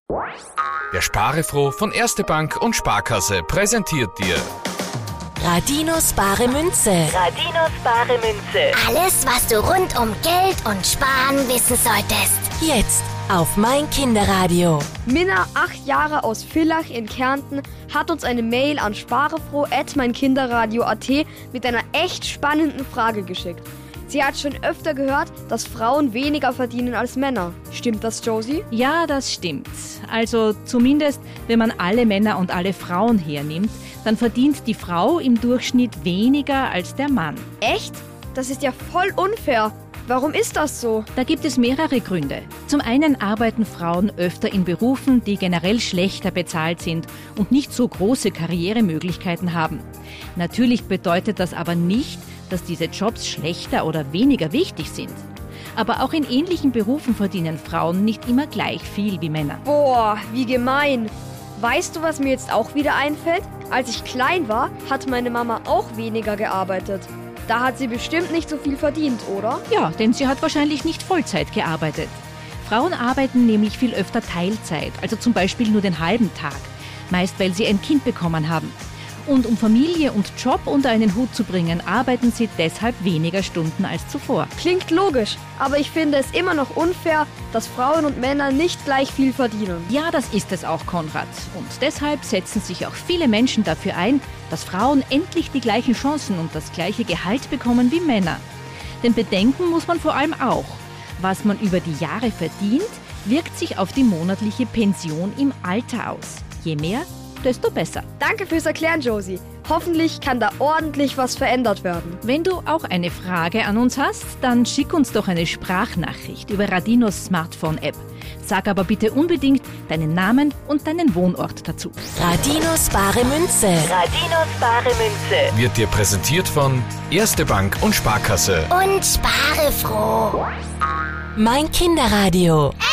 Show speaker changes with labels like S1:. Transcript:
S1: Der Sparefroh von Erste Bank und Sparkasse präsentiert dir
S2: Radinos bare Münze.
S3: Radinos bare Münze.
S4: Alles, was du rund um Geld und Sparen wissen solltest.
S2: Jetzt auf mein Kinderradio.
S5: Minna, 8 Jahre aus Villach in Kärnten, hat uns eine Mail an sparefroh@meinkinderradio.at mit einer echt spannenden Frage geschickt. Sie hat schon öfter gehört, dass Frauen weniger verdienen als Männer. Stimmt das, Josie?
S6: Ja, das stimmt. Also zumindest, wenn man alle Männer und alle Frauen hernimmt, dann verdient die Frau im Durchschnitt weniger als der Mann.
S5: Echt? Das ist ja voll unfair. Warum ist das so?
S6: Da gibt es mehrere Gründe. Zum einen arbeiten Frauen öfter in Berufen, die generell schlechter bezahlt sind und nicht so große Karrieremöglichkeiten haben. Natürlich bedeutet das aber nicht, dass diese Jobs schlechter oder weniger wichtig sind. Aber auch in ähnlichen Berufen verdienen Frauen nicht immer gleich viel wie Männer.
S5: Boah, wie gemein. Weißt du, was mir jetzt auch wieder einfällt? Als ich klein war, hat meine Mama auch weniger gearbeitet. Da hat sie bestimmt nicht so viel verdient, oder?
S6: Ja, denn sie hat wahrscheinlich nicht Vollzeit gearbeitet. Frauen arbeiten nämlich viel öfter Teilzeit, also zum Beispiel nur den halben Tag. Meist, weil sie ein Kind bekommen haben. Und um Familie und Job unter einen Hut zu bringen, arbeiten sie deshalb weniger Stunden als zuvor.
S5: Klingt logisch, aber ich finde es immer noch unfair, dass Frauen und Männer nicht gleich viel verdienen.
S6: Ja, das ist es auch, Konrad. Und deshalb setzen sich auch viele Menschen dafür ein, dass Frauen endlich die gleichen Chancen und das gleiche Gehalt bekommen wie Männer. Denn bedenken muss man vor allem auch, was man über die Jahre verdient, wirkt sich auf die monatliche Pension im Alter aus. Je mehr, desto besser.
S5: Danke fürs Erklären, Josie. Hoffentlich kann da ordentlich was verändert werden.
S6: Wenn du auch eine Frage an uns hast, dann schick uns doch eine Sprachnachricht über Radinos Smartphone-App. Sag aber bitte unbedingt deinen Namen und deinen Wohnort dazu.
S2: Radinos bare Münze.
S3: Radinos bare Münze.
S1: wird dir präsentiert von Erste Bank und Sparkasse.
S4: Und spare froh.
S2: Mein Kinderradio.